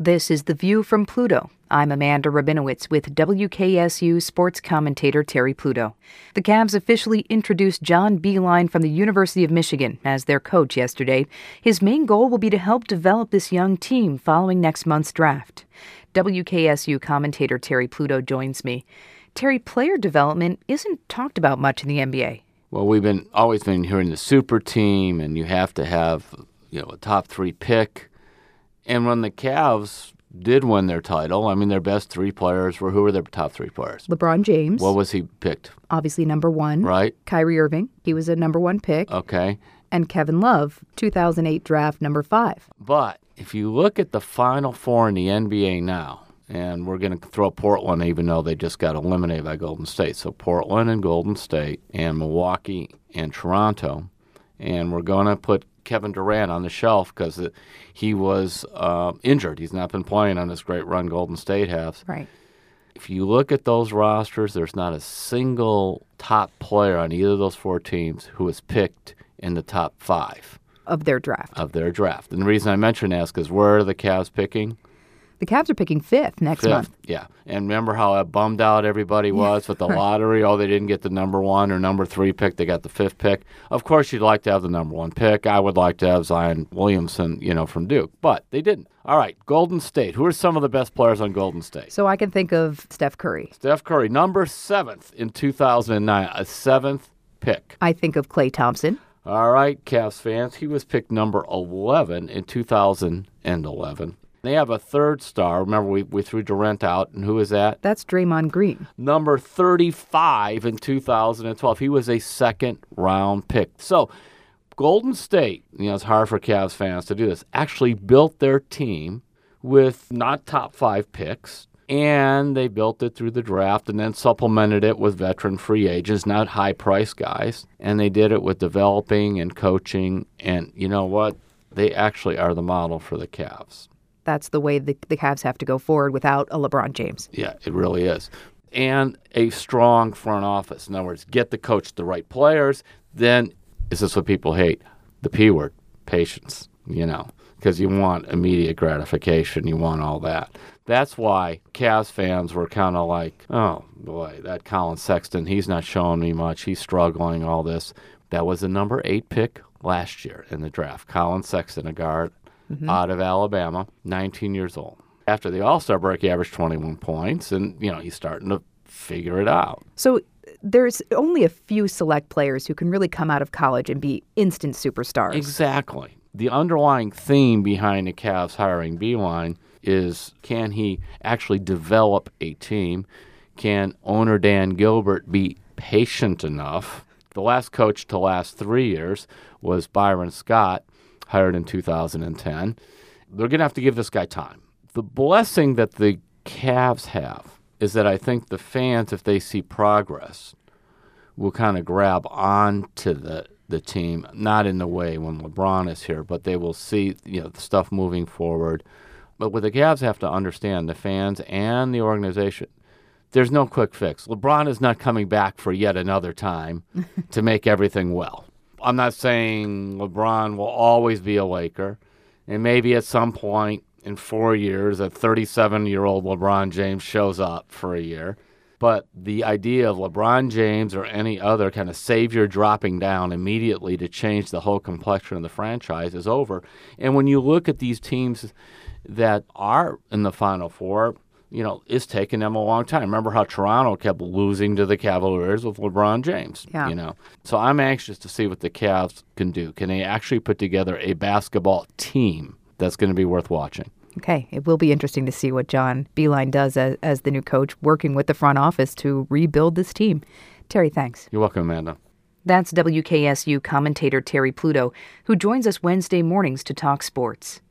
This is The View from Pluto. I'm Amanda Rabinowitz with WKSU sports commentator Terry Pluto. The Cavs officially introduced John Beilein from the University of Michigan as their coach yesterday. His main goal will be to help develop this young team following next month's draft. WKSU commentator Terry Pluto joins me. Terry, player development isn't talked about much in the NBA. Well, we've always been hearing the super team, and you have to have, a top 3 pick. And when the Cavs did win their title, their best 3 players who were their top 3 players? LeBron James. What was he picked? Obviously number 1. Right. Kyrie Irving. He was a number 1 pick. Okay. And Kevin Love, 2008 draft number 5. But if you look at the Final Four in the NBA now, and we're going to throw Portland even though they just got eliminated by Golden State. So Portland and Golden State and Milwaukee and Toronto. And we're going to put Kevin Durant on the shelf because he was injured. He's not been playing on this great run Golden State has. Right. If you look at those rosters, there's not a single top player on either of those 4 teams who was picked in the top 5. Of their draft. And the reason I mention that is because where are the Cavs picking? The Cavs are picking 5th next month. Yeah. And remember how bummed out everybody was with the lottery? Oh, they didn't get the number 1 or number 3 pick. They got the 5th pick. Of course, you'd like to have the number 1 pick. I would like to have Zion Williamson, from Duke. But they didn't. All right, Golden State. Who are some of the best players on Golden State? So I can think of Steph Curry. Steph Curry, number 7th in 2009, a 7th pick. I think of Klay Thompson. All right, Cavs fans. He was picked number 11 in 2011. They have a 3rd star. Remember, we threw Durant out, and who is that? That's Draymond Green. Number 35 in 2012. He was a 2nd-round pick. So Golden State, it's hard for Cavs fans to do this, actually built their team with not top 5 picks, and they built it through the draft and then supplemented it with veteran free agents, not high-priced guys. And they did it with developing and coaching, and you know what? They actually are the model for the Cavs. That's the way the Cavs have to go forward without a LeBron James. Yeah, it really is. And a strong front office. In other words, get the coach the right players. Then, is this what people hate? The P word, patience, because you want immediate gratification. You want all that. That's why Cavs fans were kind of like, oh, boy, that Colin Sexton, he's not showing me much. He's struggling, all this. That was the number 8 pick last year in the draft. Colin Sexton, a guard. Out of Alabama, 19 years old. After the All-Star break, he averaged 21 points, and, he's starting to figure it out. So there's only a few select players who can really come out of college and be instant superstars. Exactly. The underlying theme behind the Cavs hiring Beilein is, can he actually develop a team? Can owner Dan Gilbert be patient enough? The last coach to last 3 years was Byron Scott, hired in 2010. They're going to have to give this guy time. The blessing that the Cavs have is that I think the fans, if they see progress, will kind of grab onto the team, not in the way when LeBron is here, but they will see the stuff moving forward. But what the Cavs have to understand, the fans and the organization, there's no quick fix. LeBron is not coming back for yet another time to make everything well. I'm not saying LeBron will always be a Laker, and maybe at some point in 4 years, a 37-year-old LeBron James shows up for a year. But the idea of LeBron James or any other kind of savior dropping down immediately to change the whole complexion of the franchise is over. And when you look at these teams that are in the Final Four, it's taken them a long time. Remember how Toronto kept losing to the Cavaliers with LeBron James, So I'm anxious to see what the Cavs can do. Can they actually put together a basketball team that's going to be worth watching? Okay, it will be interesting to see what John Beilein does as the new coach, working with the front office to rebuild this team. Terry, thanks. You're welcome, Amanda. That's WKSU commentator Terry Pluto, who joins us Wednesday mornings to talk sports.